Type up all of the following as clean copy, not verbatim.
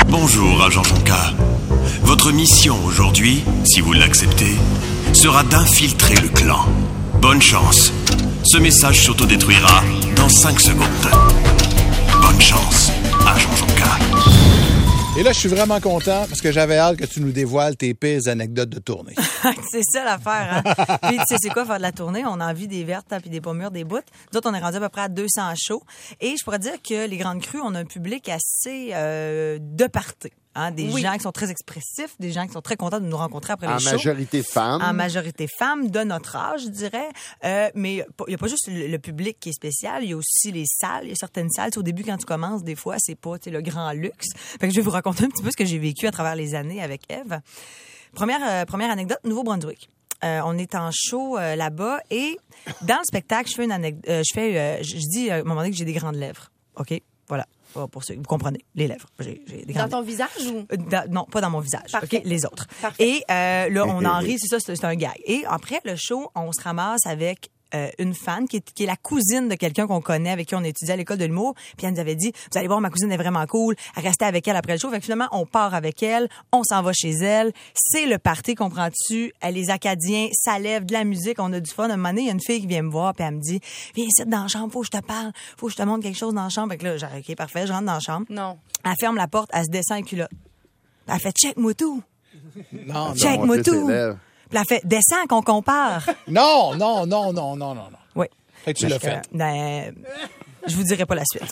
Bonjour, agent Jonca. Votre mission aujourd'hui, si vous l'acceptez, sera d'infiltrer le clan. Bonne chance. Ce message s'autodétruira dans 5 secondes. Bonne chance, agent Jonca. Et là, je suis vraiment content parce que j'avais hâte que tu nous dévoiles tes pires anecdotes de tournée. C'est ça l'affaire, hein? Puis tu sais c'est quoi faire de la tournée? On a envie des vertes puis des pommures, des bouts. Nous autres, on est rendu à peu près à 200 shows. Et je pourrais dire que les Grandes Crues, on a un public assez de party. Hein, des gens qui sont très expressifs, des gens qui sont très contents de nous rencontrer après les shows. En majorité femmes. En majorité femmes, de notre âge, je dirais. Mais il n'y a pas juste le public qui est spécial, il y a aussi les salles. Il y a certaines salles, au début, quand tu commences, des fois, c'est pas le grand luxe. Fait que je vais vous raconter un petit peu ce que j'ai vécu à travers les années avec Ève. Première anecdote, Nouveau-Brunswick. On est en show là-bas et dans le spectacle, je fais une anecdote. Je dis à un moment donné que j'ai des grandes lèvres. OK? Voilà. Pour ceux, vous comprenez, les lèvres. J'ai des dans ton visage ou? Non, pas dans mon visage. Parfait. OK, les autres. Parfait. Et là, on en rit, c'est ça, c'est un gag. Et après le show, on se ramasse avec une fan qui est la cousine de quelqu'un qu'on connaît, avec qui on étudiait à l'école de l'humour. Puis elle nous avait dit, vous allez voir, ma cousine est vraiment cool. Elle restait avec elle après le show. Fait que finalement, on part avec elle, on s'en va chez elle. C'est le party, comprends-tu? Les Acadiens, ça lève de la musique, on a du fun. Un moment donné, il y a une fille qui vient me voir, puis elle me dit, viens ici dans la chambre, faut que je te parle, faut que je te montre quelque chose dans la chambre. Fait que là, j'ai OK, parfait, je rentre dans la chambre. Non. Elle ferme la porte, elle se descend les culottes. Elle fait, check-moi tout. Non, Check-moi tout. Puis elle fait, descends qu'on compare. non. Oui. Fait que tu l'as fait. Je vous dirai pas la suite.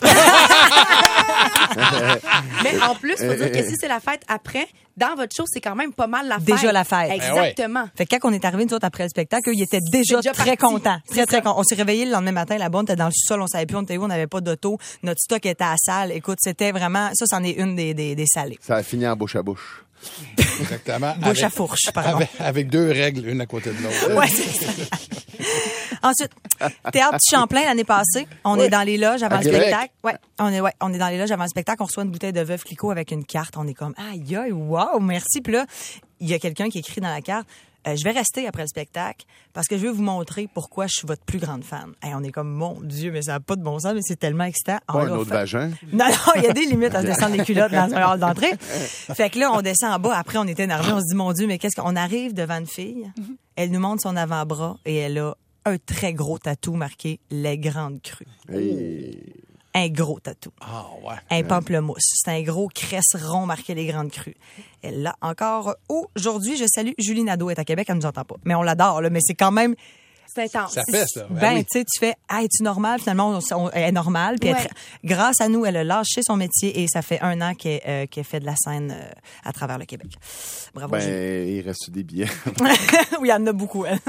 Mais en plus, faut dire que si c'est la fête après, dans votre show, c'est quand même pas mal la fête. Déjà la fête. Exactement. Fait que quand on est arrivé, nous autres, après le spectacle, eux, ils étaient déjà très contents. Très contents. On s'est réveillés le lendemain matin, là-bas, on était dans le sous-sol, on savait plus, on était où, on n'avait pas d'auto. Notre stock était à la salle. Écoute, c'était vraiment, ça, c'en est une des salées. Ça a fini en bouche à bouche. Exactement. Bouche à fourche, pardon. Avec 2 règles, une à côté de l'autre. Ouais, c'est ça. Ensuite, Théâtre du Champlain l'année passée. On est dans les loges avant le spectacle. Ouais, on est dans les loges avant le spectacle. On reçoit une bouteille de Veuve Clicquot avec une carte. On est comme, aïe, aïe, wow, merci. Puis là, il y a quelqu'un qui écrit dans la carte, je vais rester après le spectacle parce que je veux vous montrer pourquoi je suis votre plus grande fan. On est comme, mon Dieu, mais ça n'a pas de bon sens, mais c'est tellement excitant. Pas un autre vagin? Non, il y a des limites à se descendre les culottes dans un hall d'entrée. Fait que là, on descend en bas. Après, on est énervé. On se dit, mon Dieu, mais qu'est-ce qu'on arrive devant une fille? Elle nous montre son avant-bras et elle a un très gros tatou marqué « Les Grandes Crues ». Hey. Un gros tatou. Ah, ouais. Un pamplemousse. C'est un gros cresse rond marqué Les Grandes Crues. Elle l'a encore aujourd'hui. Je salue Julie Nadeau, elle est à Québec, elle nous entend pas. Mais on l'adore, là, mais c'est quand même... C'est intense. Ça fait ça. Tu sais, tu fais, es-tu normal? Finalement, elle est normale. Puis grâce à nous, elle a lâché son métier et ça fait 1 an qu'elle fait de la scène à travers le Québec. Bravo. Il reste des billets. Oui, il y en a beaucoup, elle.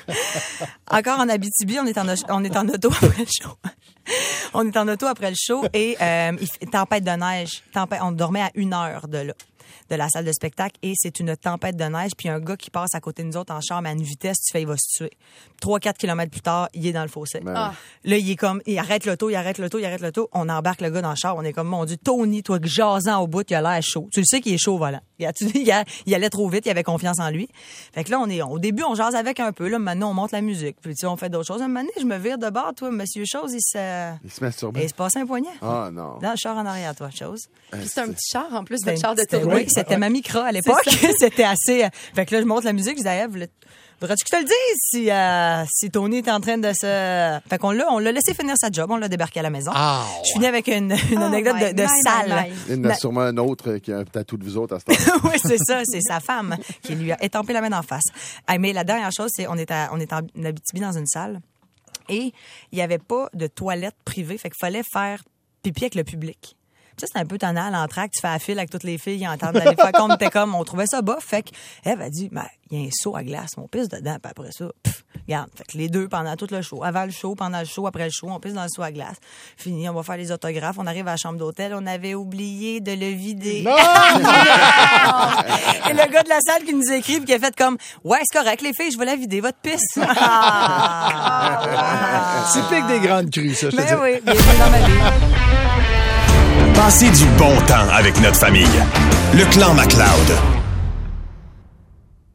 Encore en Abitibi, on est en auto après le show. On est en auto après le show et tempête de neige. On dormait à 1 heure de là, de la salle de spectacle, et c'est une tempête de neige, puis un gars qui passe à côté de nous autres en char, mais à une vitesse, tu fais, il va se tuer. 3-4 kilomètres plus tard, il est dans le fossé. Là, il est comme, il arrête l'auto, on embarque le gars dans le char, on est comme, mon Dieu, Tony, toi, jasant au bout, il a l'air chaud. Tu le sais qu'il est chaud au volant. Il allait trop vite, il avait confiance en lui. Fait que là, au début, on jase avec un peu, là, maintenant, on monte la musique, puis on fait d'autres choses. Un moment donné, je me vire de bord, toi, monsieur Chose, il se masturbe. Et il se passe un poignet. Ah, non. Dans le char en arrière, toi, Chose. C'est un petit char, en plus, votre char de tournée. Oui, c'était ma Micra à l'époque. C'était assez... Fait que là, je monte la musique, je dis à Ève, voudrais-tu que je te le dise si Tony est en train de se... Fait qu'on l'a laissé finir sa job, on l'a débarqué à la maison. Je finis avec une anecdote de salle. Il y en a sûrement un autre qui a un tatou de vous autres à ce temps. Oui, c'est ça, c'est sa femme qui lui a étampé la main d'en face. Mais la dernière chose, c'est on est en Abitibi dans une salle et il n'y avait pas de toilette privée, fait qu'il fallait faire pipi avec le public. Ça, c'est un peu tannant, l'entracte, tu fais la file avec toutes les filles, ils entendent d'aller faire comme t'es comme, on trouvait ça bof. Fait qu'Ève a dit, il y a un seau à glace, on pisse dedans, puis après ça, regarde. Fait que les deux, pendant tout le show, avant le show, pendant le show, après le show, on pisse dans le seau à glace. Fini, on va faire les autographes, on arrive à la chambre d'hôtel, on avait oublié de le vider. Non! Et le gars de la salle qui nous écrit, puis qui a fait comme, ouais, c'est correct, les filles, je vais la vider, votre pisse. Typique des Grandes Crues, ça, je te dis. Mais oui, bienvenue dans ma vie. Passez du bon temps avec notre famille. Le Clan MacLeod.